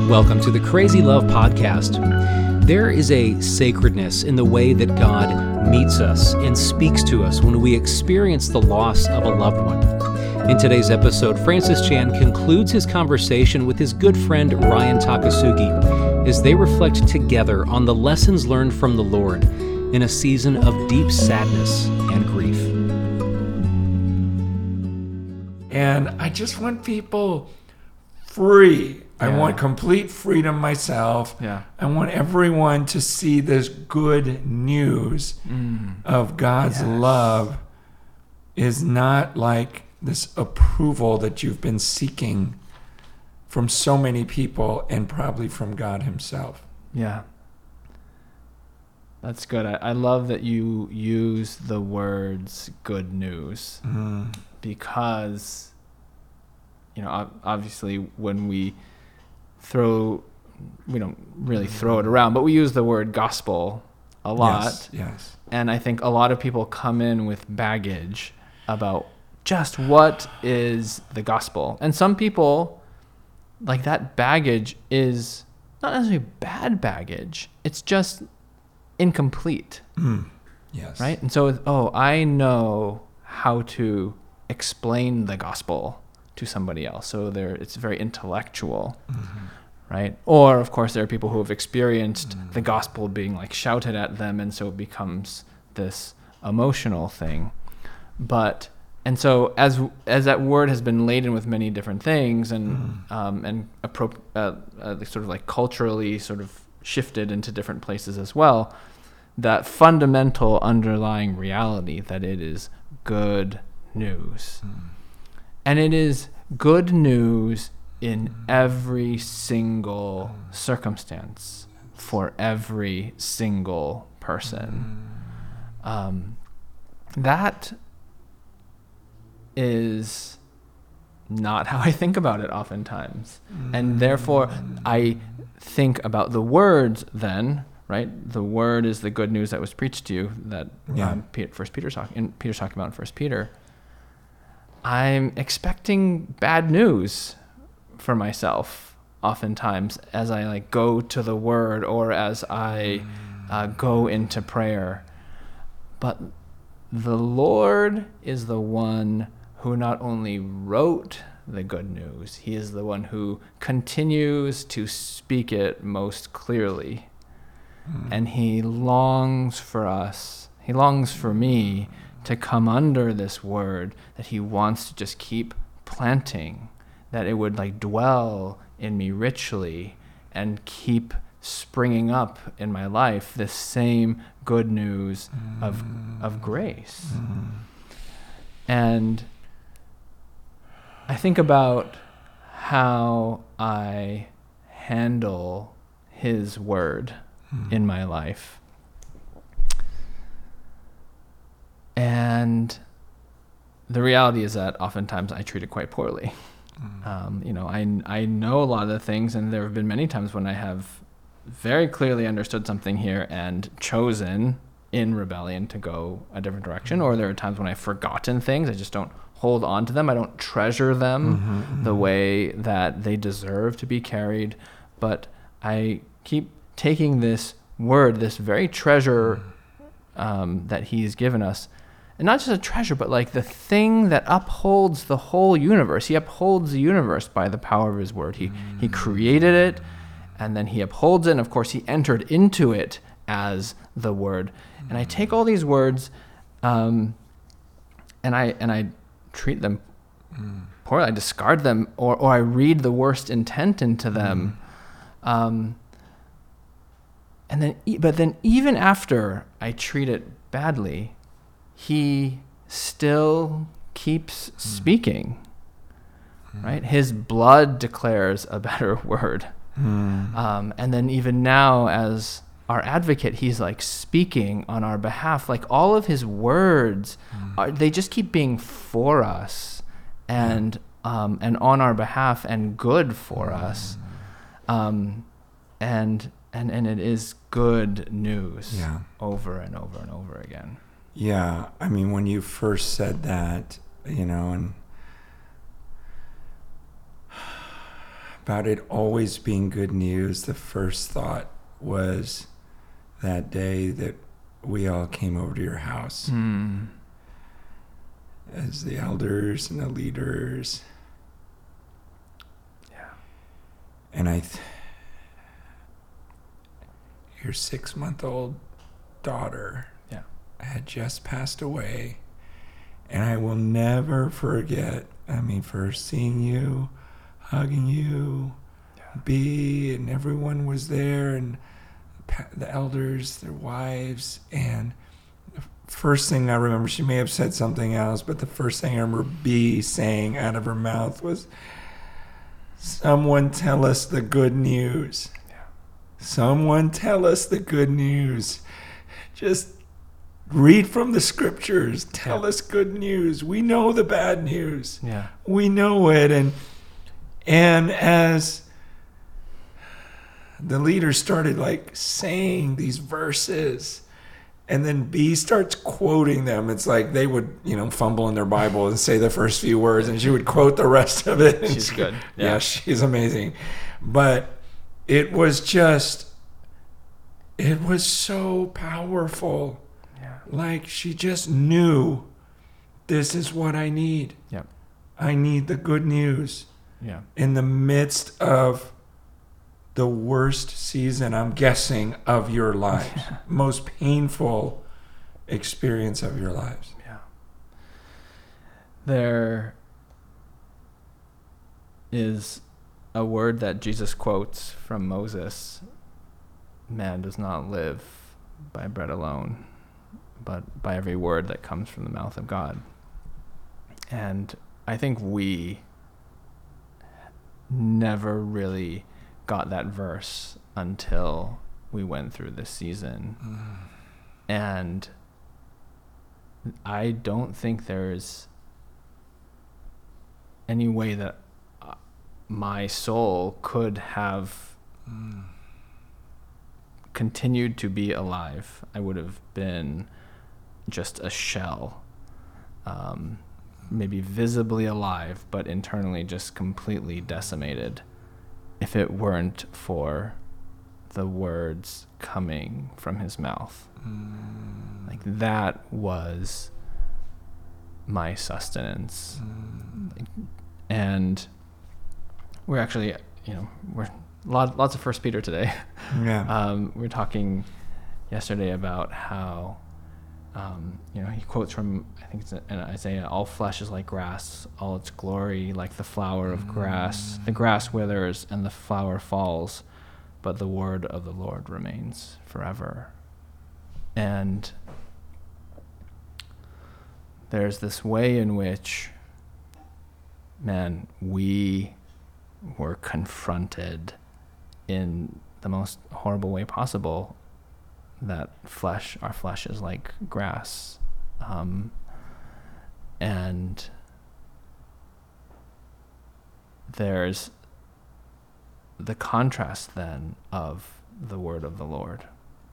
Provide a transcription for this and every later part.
Welcome to the Crazy Love Podcast. There is a sacredness in the way that God meets us and speaks to us when we experience the loss of a loved one. In today's episode, Francis Chan concludes his conversation with his good friend Ryan Takasugi as they reflect together on the lessons learned from the Lord in a season of deep sadness and grief. And I just want people free. I want complete freedom myself. I want everyone to see this good news of God's love is not like this approval that you've been seeking from so many people and probably from God himself. Yeah. That's good. I love that you use the words good news because, you know, obviously when we don't really throw it around, but we use the word gospel a lot. Yes. And I think a lot of people come in with baggage about just what is the gospel. And some people, like, that baggage is not necessarily bad baggage. It's just incomplete. Yes. Right? And so, I know how to explain the gospel to somebody else. So it's very intellectual, right? Or, of course, there are people who have experienced the gospel being like shouted at them, and so it becomes this emotional thing. And so as that word has been laden with many different things and sort of like culturally sort of shifted into different places as well, that fundamental underlying reality that it is good news. And it is good news in every single circumstance for every single person. That is not how I think about it oftentimes. And therefore, I think about the words then, right? The word is the good news that was preached to you that Peter's talking about in 1 Peter. I'm expecting bad news for myself oftentimes as I like go to the word or as I go into prayer. But the Lord is the one who not only wrote the good news, he is the one who continues to speak it most clearly. And he longs for us, he longs for me to come under this word that he wants to just keep planting, that it would like dwell in me richly and keep springing up in my life this same good news of grace. And I think about how I handle his word in my life. And the reality is that oftentimes I treat it quite poorly. I know a lot of the things, and there have been many times when I have very clearly understood something here and chosen in rebellion to go a different direction. Or there are times when I've forgotten things. I just don't hold on to them. I don't treasure them the way that they deserve to be carried. But I keep taking this word, this very treasure that he's given us, and not just a treasure, but like the thing that upholds the whole universe. He upholds the universe by the power of his word. He created it, and then he upholds it, and of course he entered into it as the word. And I take all these words, and I treat them poorly. I discard them, or I read the worst intent into them. But then even after I treat it badly, he still keeps speaking, right? His blood declares a better word. And then even now as our advocate, he's like speaking on our behalf. Like all of his words, they just keep being for us and on our behalf and good for us. And it is good news over and over and over again. Yeah, I mean, when you first said that, and about it always being good news, the first thought was that day that we all came over to your house as the elders and the leaders. Yeah. And your 6-month-old daughter had just passed away. And I will never forget, first seeing you, hugging you, and everyone was there, and the elders, their wives, and the first thing I remember, she may have said something else, but the first thing I remember B saying out of her mouth was, "Someone tell us the good news. Someone tell us the good news. Just read from the scriptures. Tell us good news. We know the bad news. Yeah. We know it." And as the leaders started saying these verses, and then B starts quoting them. It's like they would, fumble in their Bible and say the first few words, and she would quote the rest of it. She's good. Yeah, she's amazing. But it was so powerful. Yeah. She just knew, this is what I need. Yep. I need the good news. Yeah. In the midst of the worst season, I'm guessing, of your lives. Most painful experience of your lives. Yeah. There is a word that Jesus quotes from Moses: "Man does not live by bread alone, but by every word that comes from the mouth of God." And I think we never really got that verse until we went through this season. And I don't think there's any way that my soul could have continued to be alive. I would have been just a shell, maybe visibly alive, but internally just completely decimated, if it weren't for the words coming from his mouth. That was my sustenance. And we're actually, we're lots of 1 Peter today. Yeah. We were talking yesterday about how, he quotes from, I think it's in Isaiah, "All flesh is like grass, all its glory like the flower of grass. The grass withers and the flower falls, but the word of the Lord remains forever." And there's this way in which, we were confronted in the most horrible way possible, that our flesh is like grass. And there's the contrast then of the word of the Lord.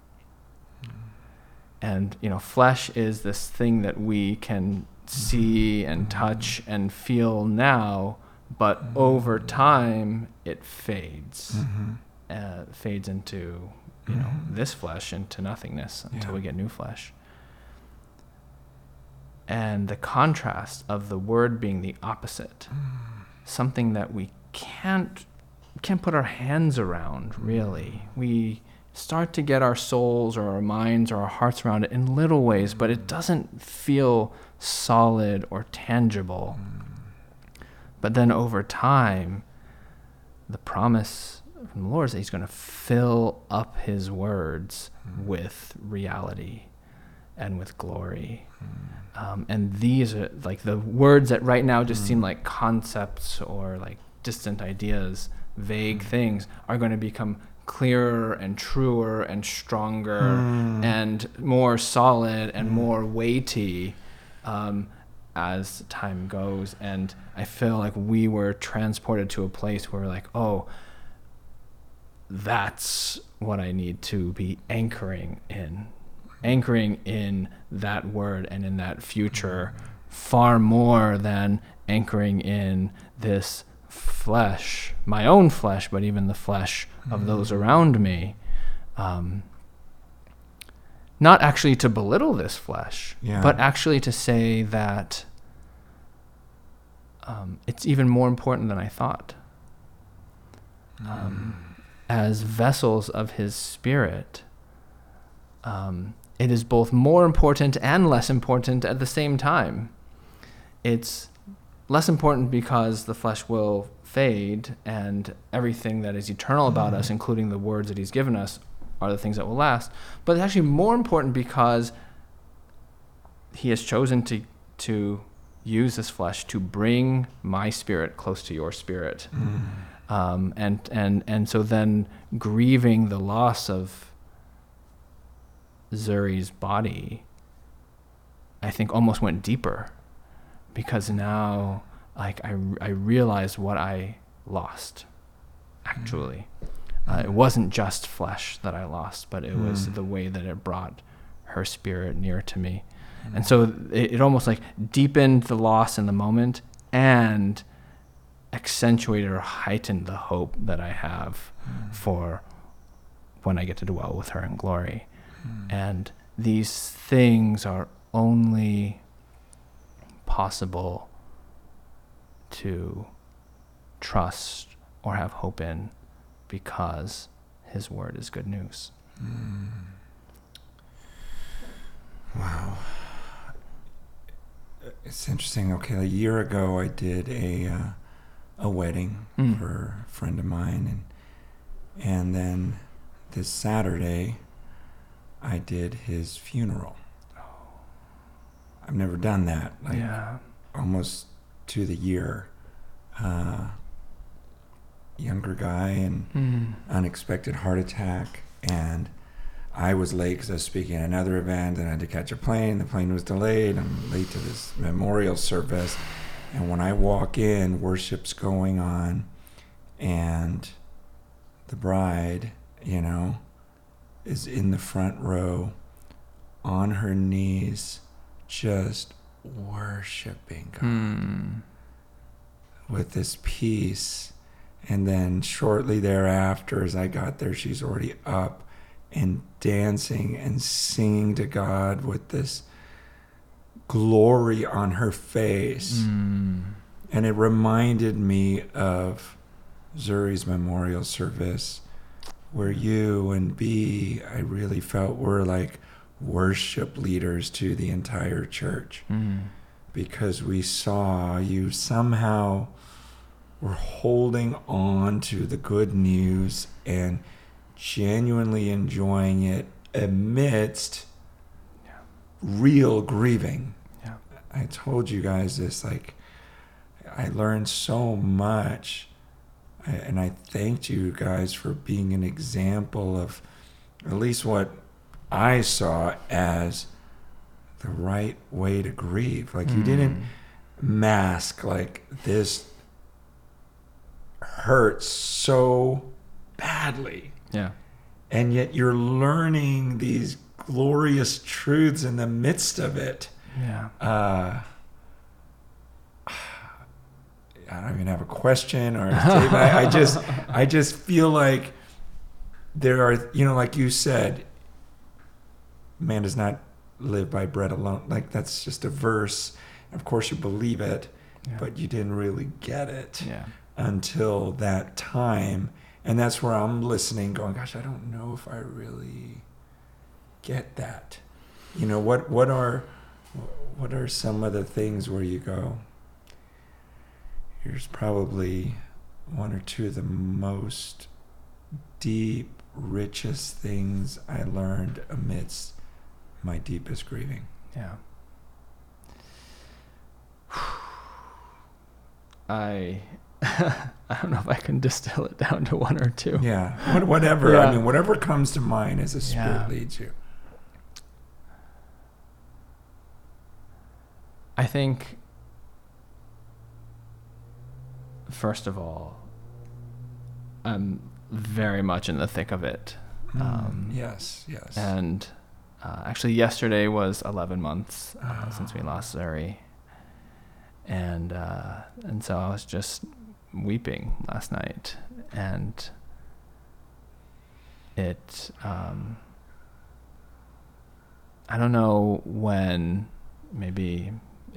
And, flesh is this thing that we can see and touch and feel now, but over time it fades. Fades into, this flesh, into nothingness until we get new flesh. And the contrast of the word being the opposite, something that we can't put our hands around, really. We start to get our souls or our minds or our hearts around it in little ways, but it doesn't feel solid or tangible. But then over time, the promise from the Lord is that he's going to fill up his words with reality and with glory. And these are the words that right now just seem like concepts or like distant ideas, vague things, are going to become clearer and truer and stronger and more solid and more weighty as time goes. And I feel like we were transported to a place where oh, that's what I need to be anchoring in that word and in that future, far more than anchoring in this flesh, my own flesh, but even the flesh of those around me. Not actually to belittle this flesh, but actually to say that it's even more important than I thought. As vessels of his Spirit, it is both more important and less important at the same time. It's less important because the flesh will fade and everything that is eternal about us, including the words that he's given us, are the things that will last. But it's actually more important because he has chosen to use this flesh to bring my spirit close to your spirit. And so then grieving the loss of Zuri's body, I think almost went deeper, because now like I realized what I lost actually. It wasn't just flesh that I lost, but it was the way that it brought her spirit near to me. And so it almost like deepened the loss in the moment and accentuated or heightened the hope that I have for when I get to dwell with her in glory. And these things are only possible to trust or have hope in because his word is good news. Wow. It's interesting. Okay, a year ago I did a wedding for a friend of mine, and then this Saturday I did his funeral. I've never done that. Almost to the year. Younger guy and unexpected heart attack, and I was late because I was speaking at another event and I had to catch a plane. The plane was delayed. I'm late to this memorial service, and when I walk in, worship's going on, and the bride, is in the front row on her knees just worshiping God with this peace. And then shortly thereafter, as I got there, she's already up and dancing and singing to God with this glory on her face. And it reminded me of Zuri's memorial service, where you and B, I really felt were like worship leaders to the entire church. Because we saw you somehow were holding on to the good news and genuinely enjoying it amidst real grieving. I told you guys this, like, I learned so much, and I thanked you guys for being an example of at least what I saw as the right way to grieve. Like, you didn't mask, like, this hurts so badly. And yet you're learning these glorious truths in the midst of it. I don't even have a question or a statement. I just feel like there are, like you said, man does not live by bread alone. Like, that's just a verse. Of course you believe it, but you didn't really get it until that time. And that's where I'm listening going, gosh, I don't know if I really get that. What are some of the things where you go, here's probably one or two of the most deep, richest things I learned amidst my deepest grieving. I don't know if I can distill it down to one or two. Whatever. I mean, whatever comes to mind as the Spirit leads you. I think, first of all, I'm very much in the thick of it. Yes. And actually, yesterday was 11 months since we lost Zuri. And so I was just weeping last night, and it I don't know when, maybe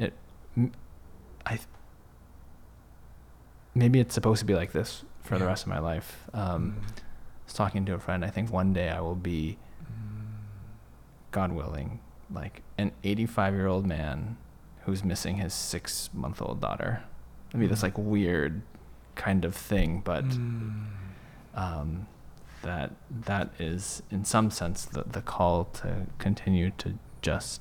it's supposed to be like this for the rest of my life. I was talking to a friend. I think one day I will be, God willing, like an 85-year-old man who's missing his 6-month-old daughter. It'd be this like weird kind of thing, but that is in some sense the call to continue to just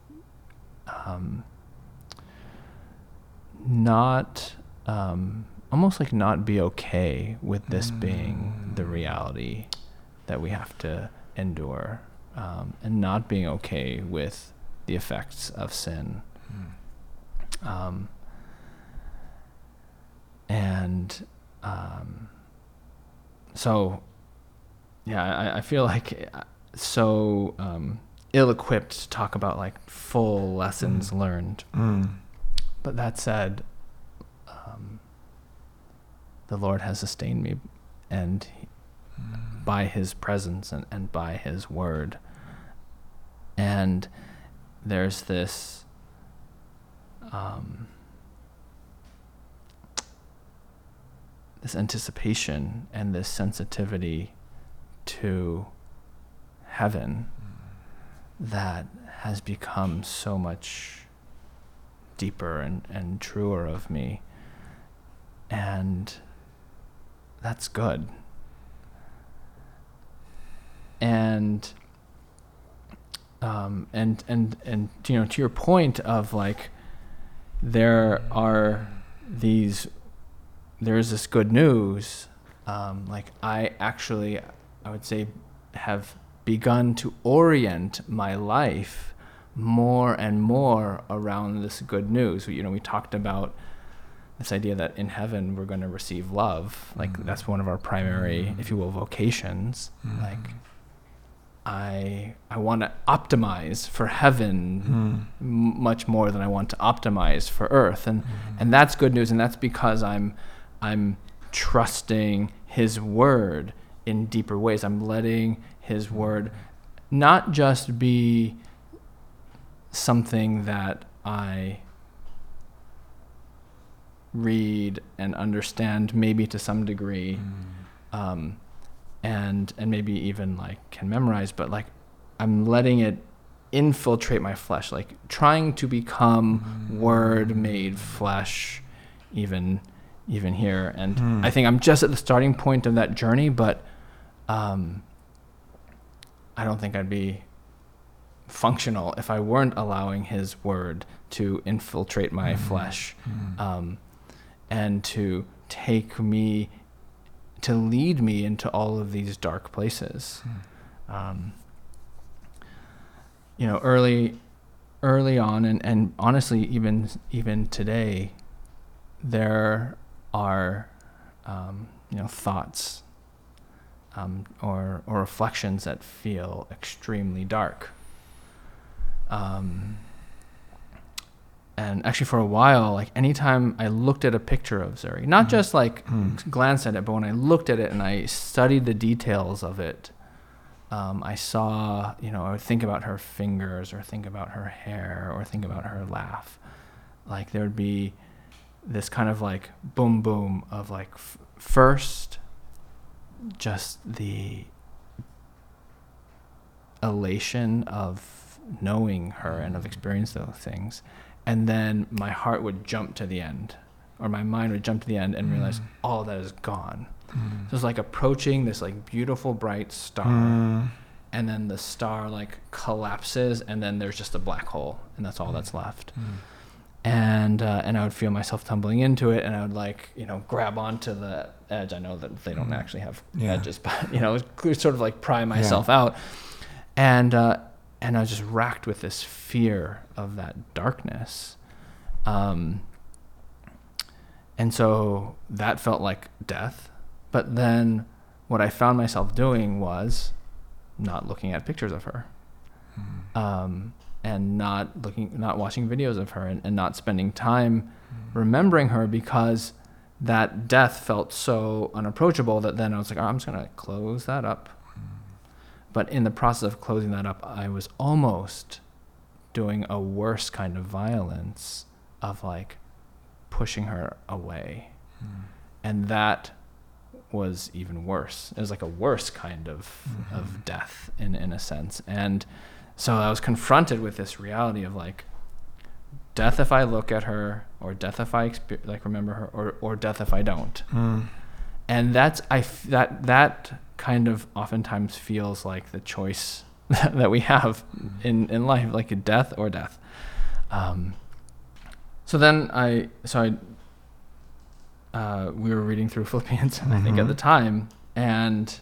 not almost like not be okay with this being the reality that we have to endure, and not being okay with the effects of sin. So yeah, I feel like so ill-equipped to talk about like full lessons learned. But that said, the Lord has sustained me, and by his presence and by his word. And there's this this anticipation and this sensitivity to heaven that has become so much deeper and truer of me. And that's good. And you know, to your point of like, there's this good news. Like I would say have begun to orient my life more and more around this good news. You know, we talked about this idea that in heaven we're going to receive love. Like that's one of our primary, if you will, vocations. Like I want to optimize for heaven much more than I want to optimize for earth, and that's good news. And that's because I'm trusting his word in deeper ways. I'm letting his word not just be something that I read and understand maybe to some degree, and maybe even like can memorize, but like I'm letting it infiltrate my flesh, like trying to become word made flesh even here. And I think I'm just at the starting point of that journey, but I don't think I'd be functional if I weren't allowing his word to infiltrate my flesh, and to lead me into all of these dark places. You know, early on, and honestly, even today, there are you know, thoughts or reflections that feel extremely dark. And actually for a while, like anytime I looked at a picture of Zuri, not just like glanced at it, but when I looked at it and I studied the details of it, I saw, you know, I would think about her fingers or think about her hair or think about her laugh. Like there would be this kind of like boom boom of like first just the elation of knowing her and of experiencing those things, and then my heart would jump to the end, or my mind would jump to the end and realize all that is gone. So it's like approaching this like beautiful bright star, and then the star like collapses, and then there's just a black hole, and that's all that's left. And I would feel myself tumbling into it, and I would like, you know, grab onto the edge. I know that they don't actually have edges, but you know, sort of like pry myself out, and I was just racked with this fear of that darkness, and so that felt like death. But then what I found myself doing was not looking at pictures of her, and not watching videos of her, and not spending time remembering her, because that death felt so unapproachable that then I was like, I'm just going to close that up. But in the process of closing that up, I was almost doing a worse kind of violence of like pushing her away. And that was even worse. It was like a worse kind of death in a sense. And so I was confronted with this reality of like death if I look at her, or death if I remember her, or death if I don't. And that kind of oftentimes feels like the choice that we have in life, like a death or death. So we were reading through Philippians, I think at the time, and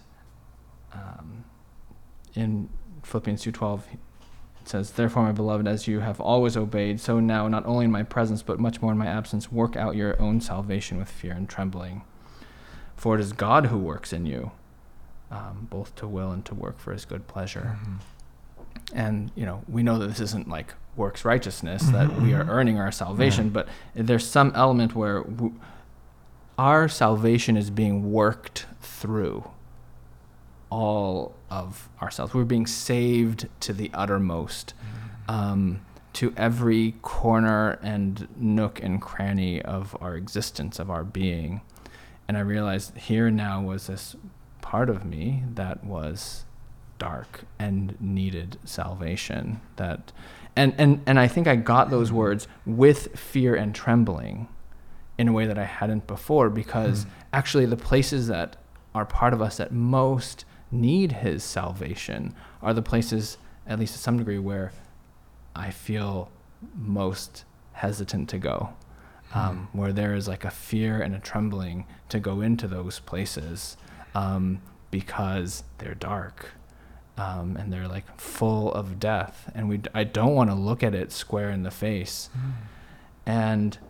in Philippians 2:12, it says, "Therefore, my beloved, as you have always obeyed, so now, not only in my presence, but much more in my absence, work out your own salvation with fear and trembling. For it is God who works in you, both to will and to work for his good pleasure." And, we know that this isn't like works righteousness, that we are earning our salvation, but there's some element where our salvation is being worked through all of ourselves. We're being saved to the uttermost, to every corner and nook and cranny of our existence, of our being. And I realized here now was this part of me that was dark and needed salvation. And I think I got those words with fear and trembling in a way that I hadn't before, because actually the places that are part of us that most need his salvation are the places, at least to some degree, where I feel most hesitant to go, where there is like a fear and a trembling to go into those places, because they're dark, and they're like full of death, and I don't want to look at it square in the face. And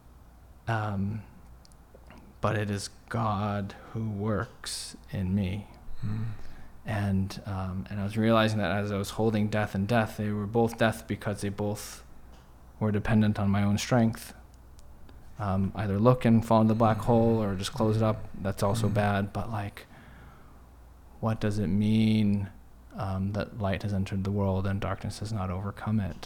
but it is God who works in me. And I was realizing that as I was holding death and death, they were both death because they both were dependent on my own strength. Either look and fall in the black hole or just close it up. That's also bad. But like, what does it mean that light has entered the world and darkness has not overcome it?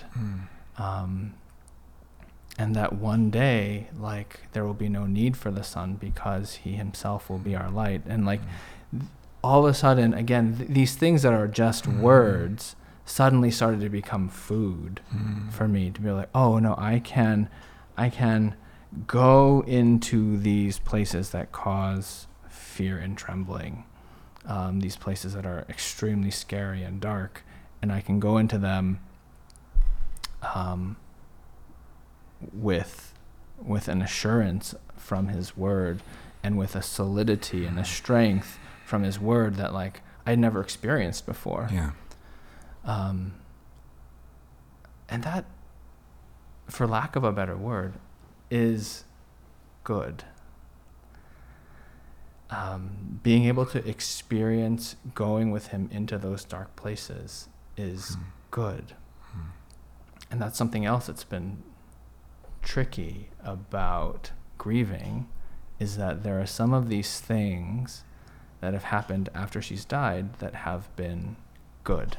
And that one day, like, there will be no need for the sun because he himself will be our light. And like, all of a sudden, again, these things that are just words suddenly started to become food for me, to be like, oh no, I can go into these places that cause fear and trembling, these places that are extremely scary and dark, and I can go into them with an assurance from his word, and with a solidity and a strength from his word that like I'd never experienced before. And that, for lack of a better word, is good. Being able to experience going with him into those dark places is good. And that's something else that's been tricky about grieving, is that there are some of these things that have happened after she's died that have been good.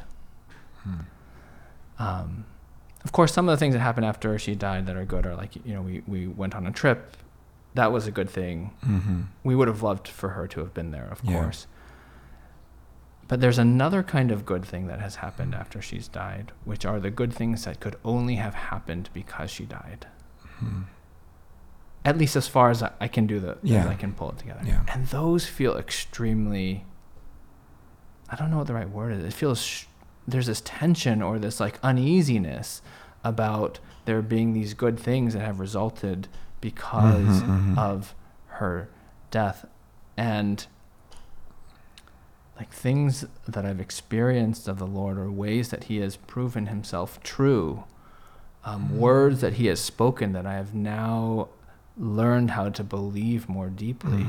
Of course, some of the things that happened after she died that are good are like, we went on a trip. That was a good thing. We would have loved for her to have been there, of course. But there's another kind of good thing that has happened after she's died, which are the good things that could only have happened because she died. At least as far as I can do as I can pull it together. And those feel extremely, I don't know what the right word is. It feels, there's this tension or this like uneasiness about there being these good things that have resulted because of her death. And like things that I've experienced of the Lord, or ways that he has proven himself true, words that he has spoken that I have now learned how to believe more deeply.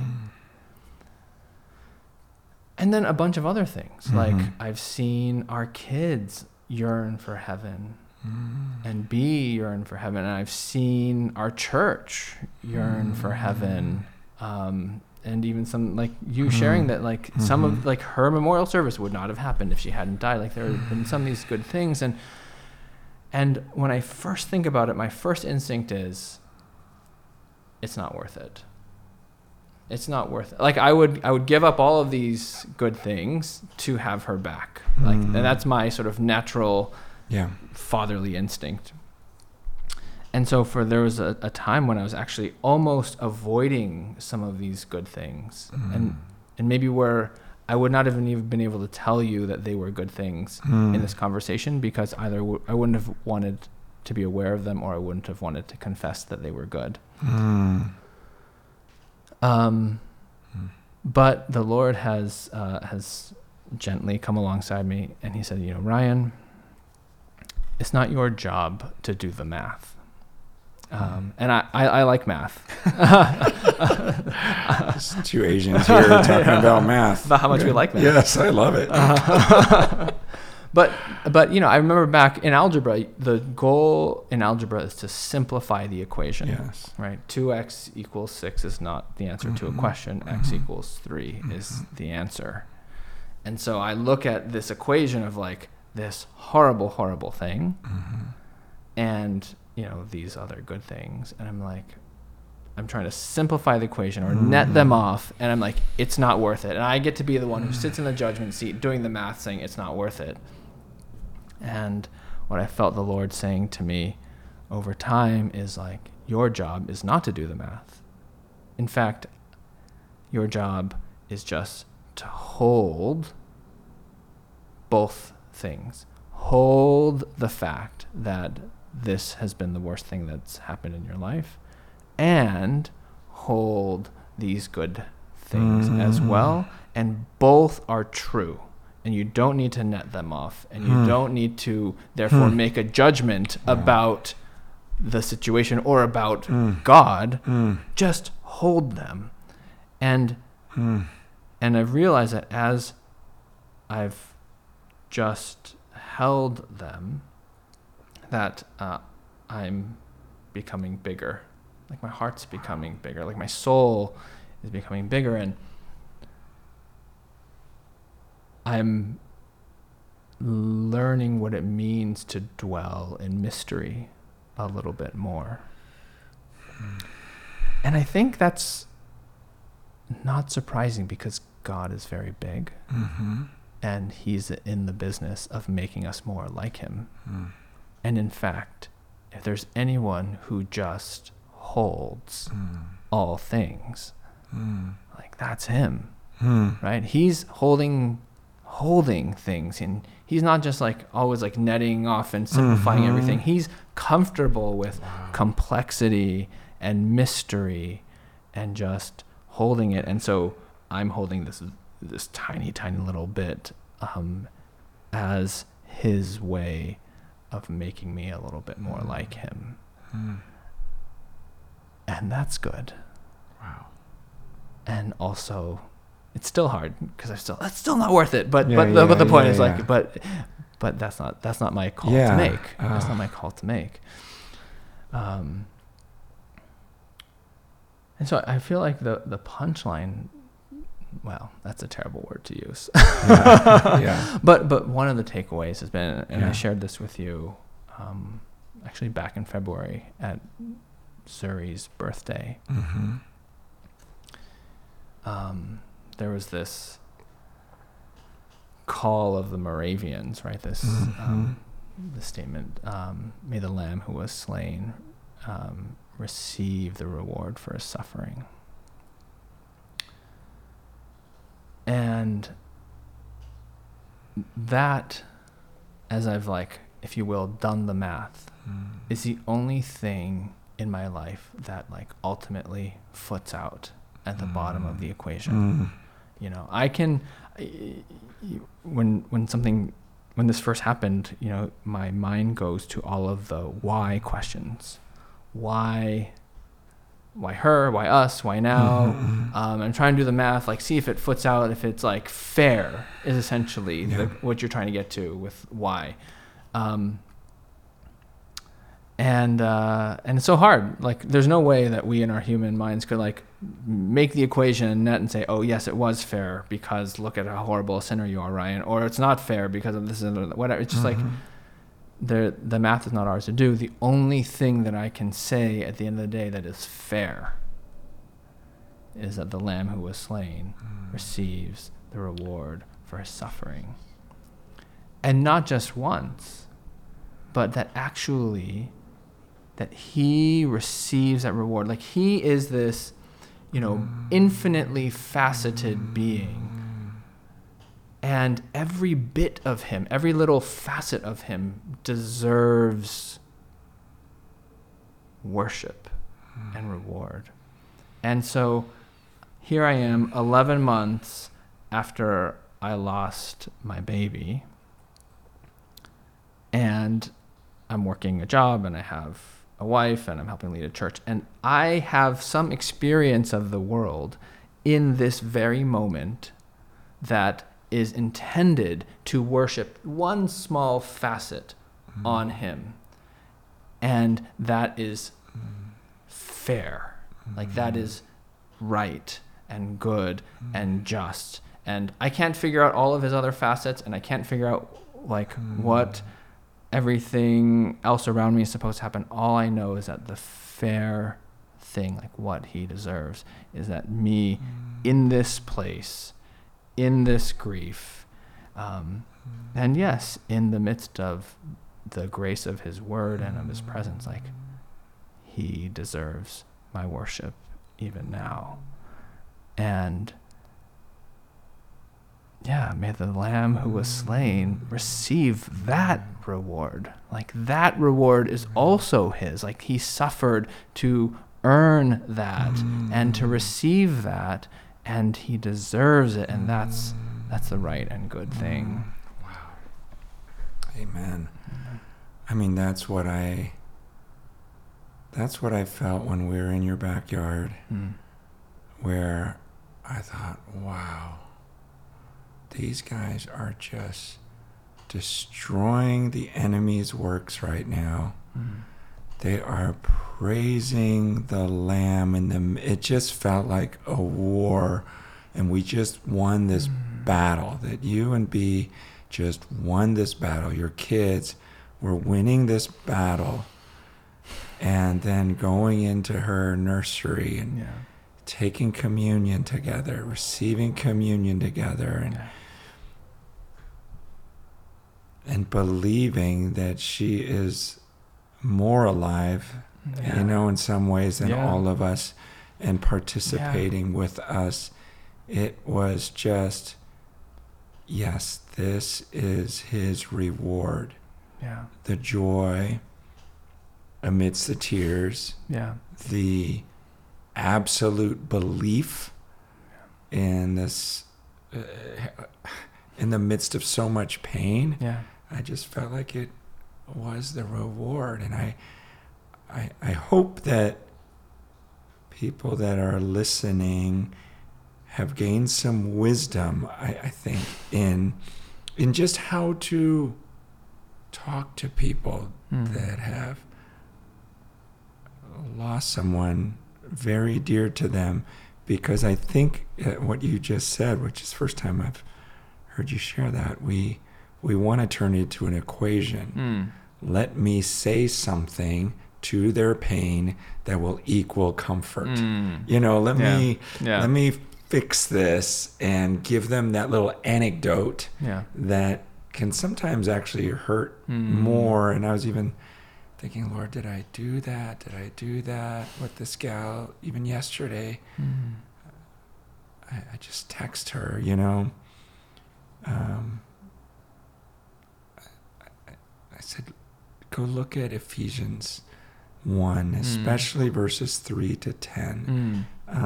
And then a bunch of other things, like I've seen our kids yearn for heaven and yearn for heaven. And I've seen our church yearn for heaven And even some like you sharing that like some of like her memorial service would not have happened if she hadn't died. Like there have been some of these good things. And when I first think about it, my first instinct is it's not worth it. It's not worth it. Like I would give up all of these good things to have her back. Like and that's my sort of natural fatherly instinct. And so there was a time when I was actually almost avoiding some of these good things. And maybe where I would not have even been able to tell you that they were good things in this conversation, because either I wouldn't have wanted to be aware of them, or I wouldn't have wanted to confess that they were good. But the Lord has gently come alongside me, and he said, Ryan, it's not your job to do the math. And I like math. Just two Asians here talking about math. About how much we like math. Yes, I love it. But I remember back in algebra, the goal in algebra is to simplify the equation. Yes. Right? 2x equals 6 is not the answer to a question. X equals 3 is the answer. And so I look at this equation of like this horrible, horrible thing, and these other good things, and I'm like, I'm trying to simplify the equation or net them off, and I'm like, it's not worth it. And I get to be the one who sits in the judgment seat doing the math, saying it's not worth it. And what I felt the Lord saying to me over time is like, your job is not to do the math. In fact, your job is just to hold both things. Hold the fact that this has been the worst thing that's happened in your life, and hold these good things as well. And both are true, and you don't need to net them off, and you don't need to therefore make a judgment about the situation or about God. Just hold them. And I've realized that as I've just held them, that I'm becoming bigger. Like my heart's becoming bigger. Like my soul is becoming bigger. And I'm learning what it means to dwell in mystery a little bit more. And I think that's not surprising, because God is very big. And he's in the business of making us more like him. And in fact, if there's anyone who just holds all things, like that's him, right? He's holding things, and he's not just like always like netting off and simplifying everything. He's comfortable with complexity and mystery and just holding it. And so I'm holding this tiny, tiny little bit as his way of making me a little bit more like him. And that's good. Wow. And also, it's still hard, because that's still not worth it. But the point is like, but that's not my call to make. That's not my call to make. And so I feel like the punchline, well, that's a terrible word to use. But one of the takeaways has been, and I shared this with you actually back in February at Zuri's birthday. There was this call of the Moravians, right? This statement, may the Lamb who was slain receive the reward for his suffering. And that, as I've like, if you will, done the math, is the only thing in my life that like ultimately foots out at the bottom of the equation. I can, when this first happened, my mind goes to all of the why questions. Why her? Why us? Why now? I'm trying to do the math, like see if it foots out, if it's like fair, is essentially what you're trying to get to with why. And it's so hard. Like there's no way that we in our human minds could like make the equation in net and say, oh yes, it was fair because look at how horrible a sinner you are, Ryan, or it's not fair because of this and whatever. It's just like the math is not ours to do. The only thing that I can say at the end of the day that is fair is that the Lamb who was slain receives the reward for his suffering. And not just once, but that actually that he receives that reward. Like he is this, infinitely faceted being. And every bit of him, every little facet of him deserves worship and reward. And so here I am 11 months after I lost my baby, and I'm working a job and I have a wife and I'm helping lead a church, and I have some experience of the world in this very moment that is intended to worship one small facet on him, and that is fair. Like that is right and good and just. And I can't figure out all of his other facets, and I can't figure out what everything else around me is supposed to happen. All I know is that the fair thing, like what he deserves, is that me in this place, in this grief, and yes, in the midst of the grace of his word and of his presence, like he deserves my worship even now. And yeah, may the Lamb who was slain receive that reward. Like that reward is also his. Like he suffered to earn that and to receive that, and he deserves it, and that's the right and good thing. Wow. Amen. I mean, that's what I felt when we were in your backyard, where I thought, wow, these guys are just destroying the enemy's works right now. They are praising the Lamb, and it just felt like a war, and we just won this battle, that you and B just won this battle. Your kids were winning this battle, and then going into her nursery and taking communion together, receiving communion together, and believing that she is more alive, in some ways than all of us, and participating with us. It was just, yes, this is his reward. Yeah. The joy amidst the tears. Yeah. The absolute belief in this, in the midst of so much pain. Yeah. I just felt like it was the reward. And I hope that people that are listening have gained some wisdom, I think, in just how to talk to people that have lost someone very dear to them. Because I think what you just said, which is the first time I've heard you share that, we want to turn it into an equation. Let me say something to their pain that will equal comfort. Let me fix this and give them that little anecdote that can sometimes actually hurt more. And I was even thinking, Lord, did I do that? Did I do that with this gal even yesterday? I just text her, I said, go look at Ephesians 1, especially verses 3 to 10.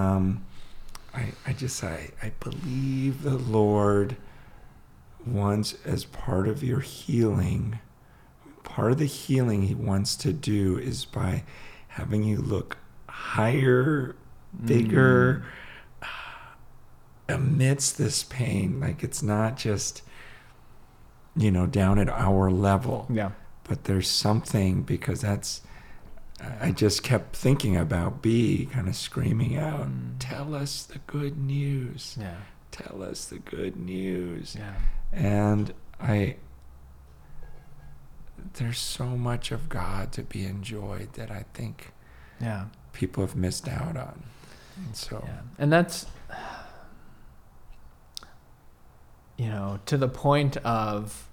I believe the Lord wants, as part of your healing, part of the healing he wants to do is by having you look higher, bigger, amidst this pain. Like it's not just, down at our level. Yeah. But there's something, because that's I just kept thinking about B kind of screaming out, tell us the good news. Yeah. Tell us the good news. Yeah. And there's so much of God to be enjoyed that I think people have missed out on. And so, and that's, to the point of,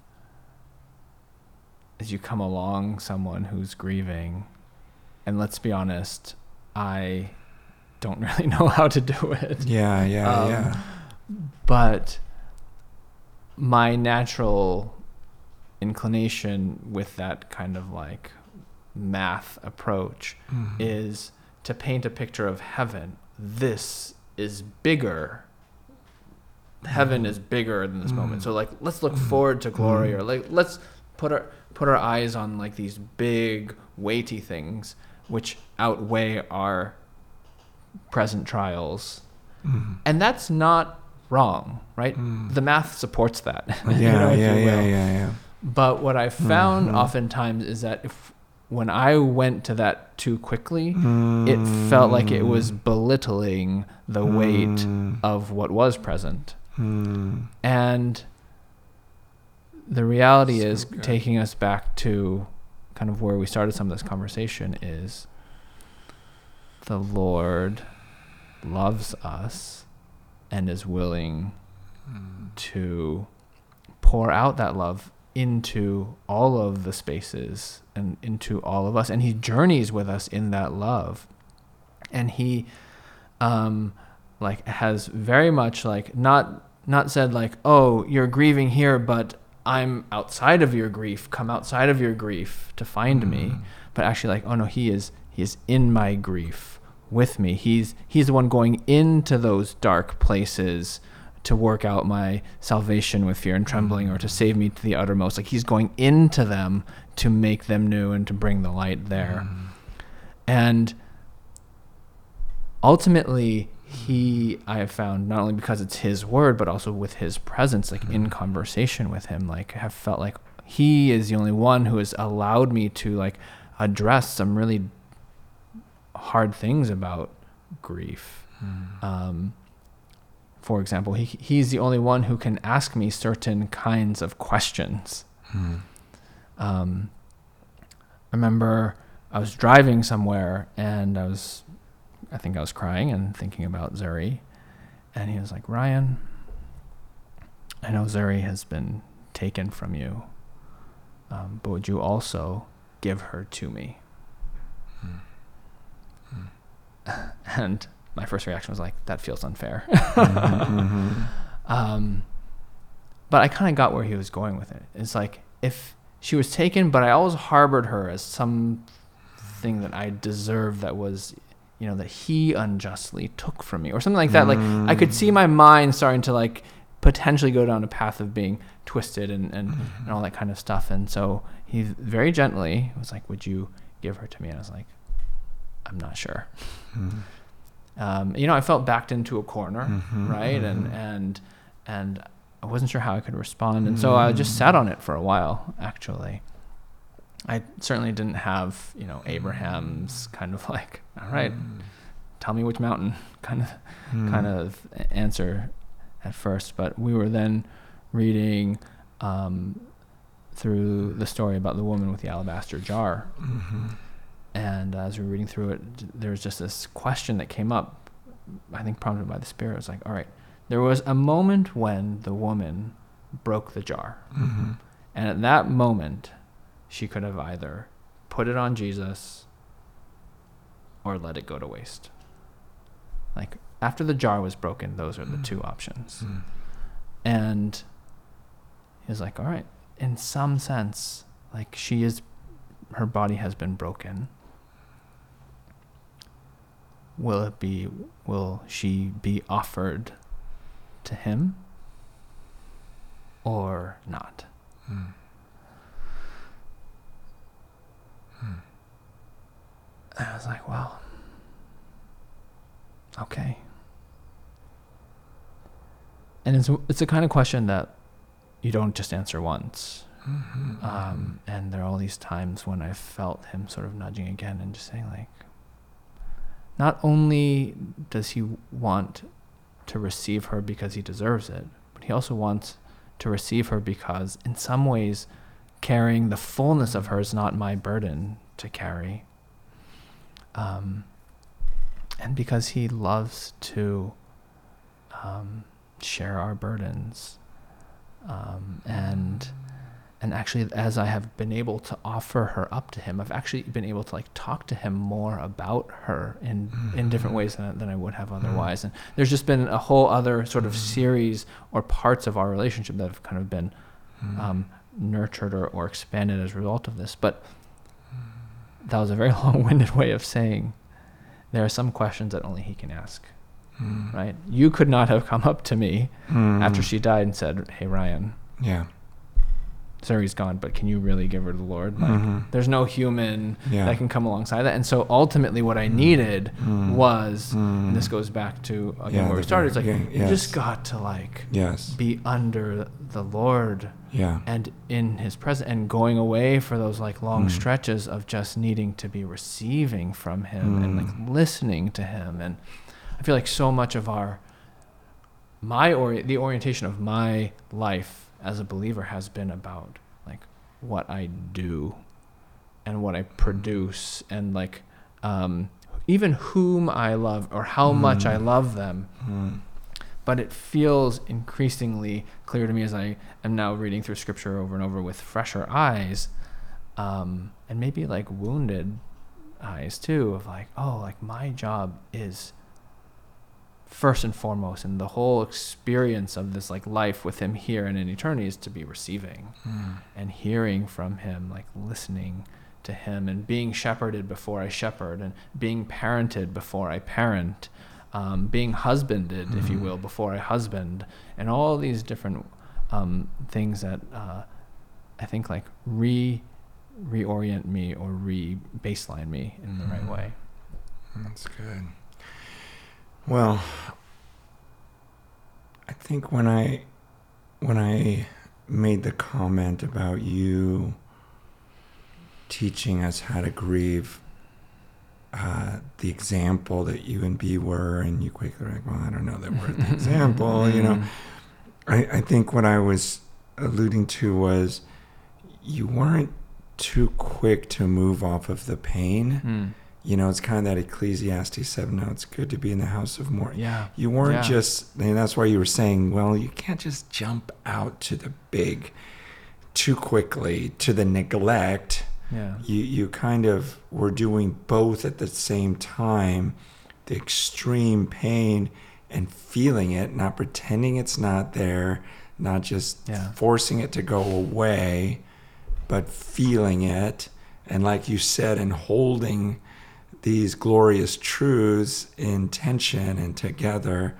as you come along someone who's grieving, and let's be honest, I don't really know how to do it. Yeah. But my natural inclination with that kind of like math approach is to paint a picture of heaven. This is bigger. Heaven is bigger than this moment. So like, let's look forward to glory, or like, let's put our eyes on like these big, weighty things which outweigh our present trials. And that's not wrong, right? The math supports that. Yeah. But what I found oftentimes is that when I went to that too quickly, it felt like it was belittling the weight of what was present. And the reality is, taking us back to kind of where we started some of this conversation, is the Lord loves us and is willing to pour out that love into all of the spaces and into all of us, and he journeys with us in that love. And he has very much not said like, oh, you're grieving here, but I'm outside of your grief, come outside of your grief to find me, but actually like, oh no, he is in my grief with me. He's the one going into those dark places to work out my salvation with fear and trembling, or to save me to the uttermost. Like, he's going into them to make them new and to bring the light there. And ultimately, I have found, not only because it's his word, but also with his presence, like in conversation with him, like I have felt like he is the only one who has allowed me to like address some really hard things about grief. For example, he's the only one who can ask me certain kinds of questions. I remember I was driving somewhere, and I think I was crying and thinking about Zuri, and he was like, Ryan, I know Zuri has been taken from you, but would you also give her to me? And my first reaction was like, that feels unfair. But I kind of got where he was going with it. It's like, if she was taken, but I always harbored her as something that I deserved, that was, that he unjustly took from me, or something like that. Like, I could see my mind starting to like potentially go down a path of being twisted and all that kind of stuff. And so he very gently was like, would you give her to me? And I was like, I'm not sure. I felt backed into a corner, right? And I wasn't sure how I could respond. And so I just sat on it for a while, actually. I certainly didn't have, Abraham's kind of like, all right, tell me which mountain kind of answer at first. But we were then reading through the story about the woman with the alabaster jar. And as we were reading through it, there was just this question that came up, I think prompted by the Spirit. It was like, all right, there was a moment when the woman broke the jar. And at that moment, she could have either put it on Jesus or let it go to waste. Like, after the jar was broken, those are the two options. And he was like, all right, in some sense, like, her body has been broken. Will she be offered to him or not? And I was like, well, okay. And it's a kind of question that you don't just answer once, And there are all these times when I felt him sort of nudging again and just saying, like, not only does he want to receive her because he deserves it, but he also wants to receive her because in some ways carrying the fullness of her is not my burden to carry. And because he loves to share our burdens. And actually, as I have been able to offer her up to him, I've actually been able to like talk to him more about her in different ways than I would have otherwise. And there's just been a whole other sort of series or parts of our relationship that have kind of been nurtured or expanded as a result of this. But that was a very long-winded way of saying there are some questions that only he can ask. Right? You could not have come up to me after she died and said, "Hey, Ryan. Yeah. Sarah's gone, but can you really give her to the Lord?" Like, there's no human that can come alongside that. And so ultimately what I needed was, and this goes back to, again, where we started, it's like, you just got to like be under the Lord and in his presence and going away for those like long stretches of just needing to be receiving from him and like listening to him. And I feel like so much of the orientation of my life as a believer has been about like what I do and what I produce and like even whom I love or how much I love them. But it feels increasingly clear to me as I am now reading through scripture over and over with fresher eyes, and maybe like wounded eyes too, of like, oh, like my job is first and foremost, and the whole experience of this like life with him here and in eternity is to be receiving and hearing from him, like listening to him and being shepherded before I shepherd and being parented before I parent, being husbanded, if you will, before I husband, and all these different things that I think like reorient me or baseline me in the right way. That's good. Well, I think when I made the comment about you teaching us how to grieve, the example that you and B were, and you quickly were like, well, I don't know that we're the example, you know. I think what I was alluding to was you weren't too quick to move off of the pain. You know, it's kind of that Ecclesiastes 7, no, it's good to be in the house of mourning. Yeah. You weren't just, and that's why you were saying, well, you can't just jump out to the big too quickly, to the neglect. Yeah. You kind of were doing both at the same time, the extreme pain and feeling it, not pretending it's not there, not just forcing it to go away, but feeling it. And like you said, and holding these glorious truths in tension and together.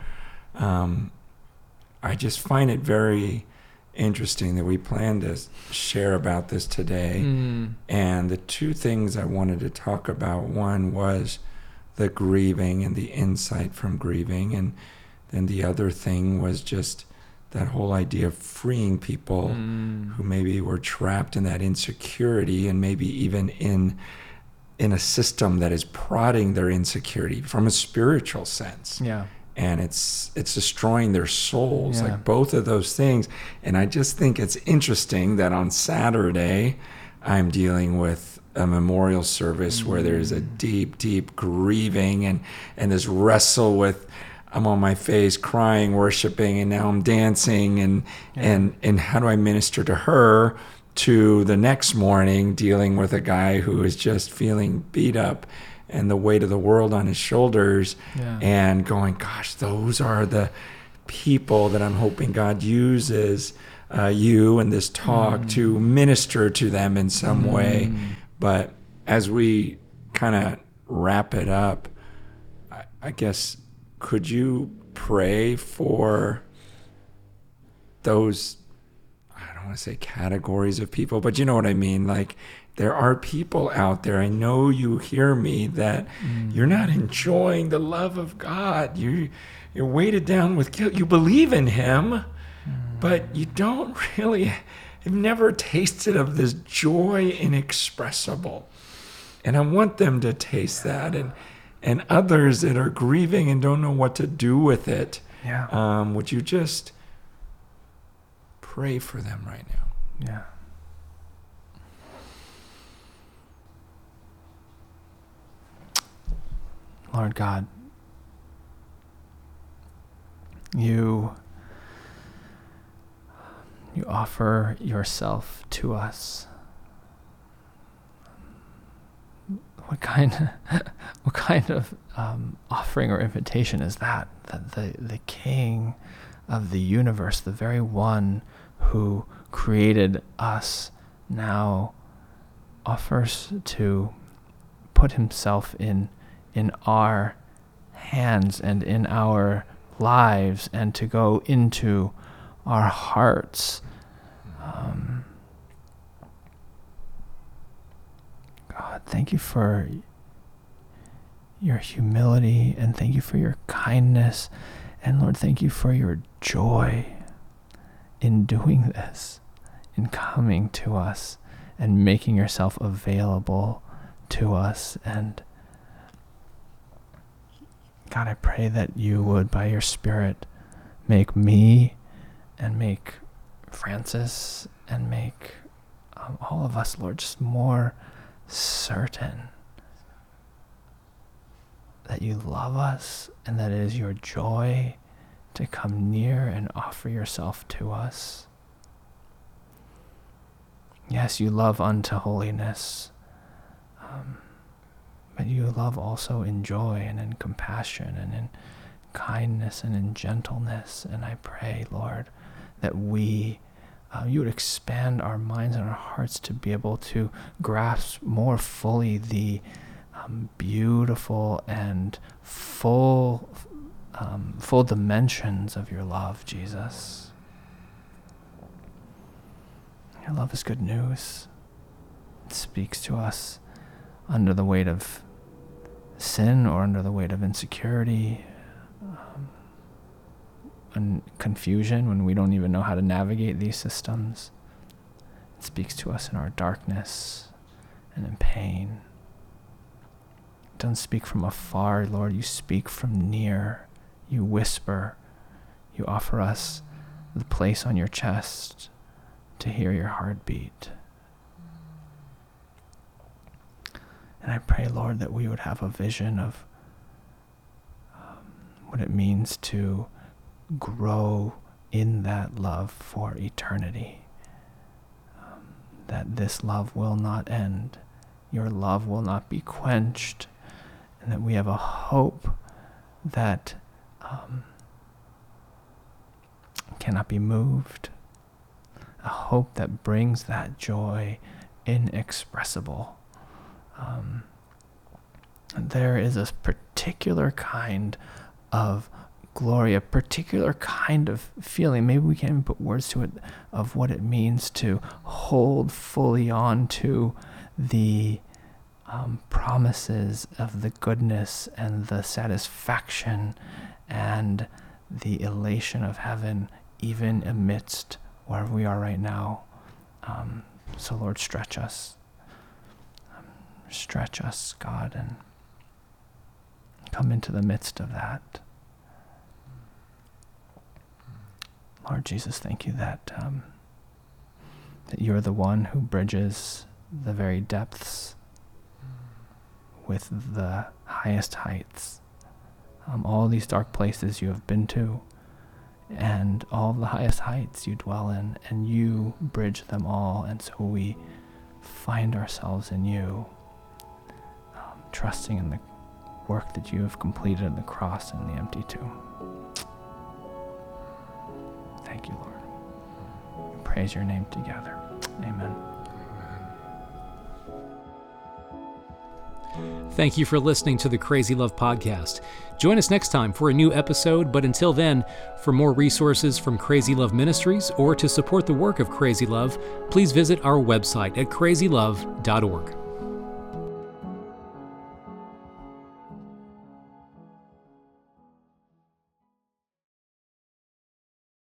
I just find it very interesting that we plan to share about this today. And the two things I wanted to talk about, one was the grieving and the insight from grieving, and then the other thing was just that whole idea of freeing people who maybe were trapped in that insecurity and maybe even in a system that is prodding their insecurity from a spiritual sense. Yeah. And it's destroying their souls, like both of those things. And I just think it's interesting that on Saturday, I'm dealing with a memorial service where there's a deep, deep grieving and this wrestle with, I'm on my face crying, worshiping, and now I'm dancing, and how do I minister to her, to the next morning dealing with a guy who is just feeling beat up and the weight of the world on his shoulders, and going, gosh, those are the people that I'm hoping God uses you and this talk to minister to them in some way. But as we kind of wrap it up, I guess, could you pray for those, I don't want to say categories of people, but you know what I mean? Like, there are people out there, I know you hear me, that you're not enjoying the love of God. You're weighted down with guilt. You believe in him, but you don't really have never tasted of this joy inexpressible. And I want them to taste that. And others that are grieving and don't know what to do with it, would you just pray for them right now? Yeah. Lord God, you offer yourself to us. What kind of offering or invitation is that? That the King of the universe, the very one who created us, now offers to put himself in our hands and in our lives, and to go into our hearts. God, thank you for your humility, and thank you for your kindness, and Lord, thank you for your joy in doing this, in coming to us and making yourself available to us. And God, I pray that you would, by your Spirit, make me and make Francis and make all of us, Lord, just more certain that you love us and that it is your joy to come near and offer yourself to us. Yes, you love unto holiness, but you love also in joy and in compassion and in kindness and in gentleness. And I pray, Lord, that you would expand our minds and our hearts to be able to grasp more fully the beautiful and full dimensions of your love, Jesus. Your love is good news. It speaks to us under the weight of sin or under the weight of insecurity and confusion, when we don't even know how to navigate these systems. It speaks to us in our darkness and in pain. It doesn't speak from afar, Lord. You speak from near. You whisper. You offer us the place on your chest to hear your heartbeat. And I pray, Lord, that we would have a vision of what it means to grow in that love for eternity. That this love will not end. Your love will not be quenched. And that we have a hope that cannot be moved. A hope that brings that joy inexpressible. There is a particular kind of glory, a particular kind of feeling, maybe we can't even put words to it, of what it means to hold fully on to the promises of the goodness and the satisfaction and the elation of heaven, even amidst where we are right now. So Lord, stretch us, God, and come into the midst of that. Lord Jesus, thank you that you're the one who bridges the very depths with the highest heights. All these dark places you have been to, and all the highest heights you dwell in, and you bridge them all. And so we find ourselves in you, trusting in the work that you have completed in the cross and the empty tomb. Thank you, Lord. We praise your name together. Amen. Thank you for listening to the Crazy Love Podcast. Join us next time for a new episode, but until then, for more resources from Crazy Love Ministries or to support the work of Crazy Love, please visit our website at crazylove.org.